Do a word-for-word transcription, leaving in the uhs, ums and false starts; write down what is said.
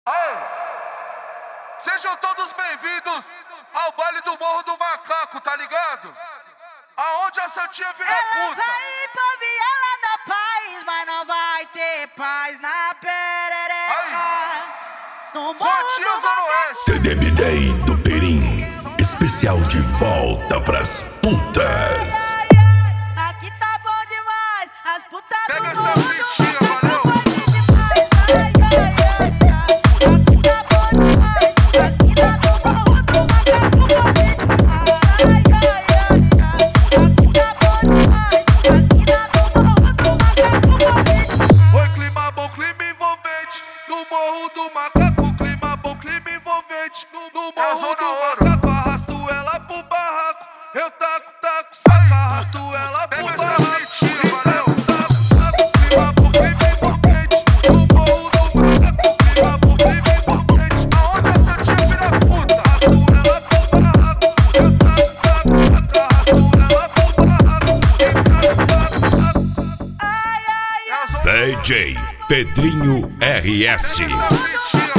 Aê! Sejam todos bem-vindos ao baile do Morro do Macaco, tá ligado? Aonde a Santinha vira Ela puta. vai ir pra viela da paz, mas não vai ter paz na perereca. No Morro Pontinha do Zona Macaco. Oeste. C D B Day do Perim, especial de volta pras putas. Aqui tá bom demais, as putas do Pega Morro essa do fitinha, Macaco valeu. vai demais. Ai, ai, ai, ai. Aqui tá bom demais, as putas do Morro do Macaco vai demais. Ai, ai, ai, ai. Aqui tá bom demais, as putas do Morro do Macaco vai demais. Oi, clima bom, clima envolvente. No Morro do Macaco, clima bom, clima envolvente. No, no Morro do Macaco, arrasto ela pro barraco. Eu taco, taco, saca, arrasto ela pro barraco. Valeu. Clima bom, clima envolvente. No Morro do Macaco, clima bom, clima envolvente. Aonde a Santinha vira puta. Arrasto ela pro barraco. Eu taco, taco, saca, arrasto ela pro barraco. Taco, taco, taco. Ai, ai, ai. É a zona D J Pedrinho R S. Essa mentira.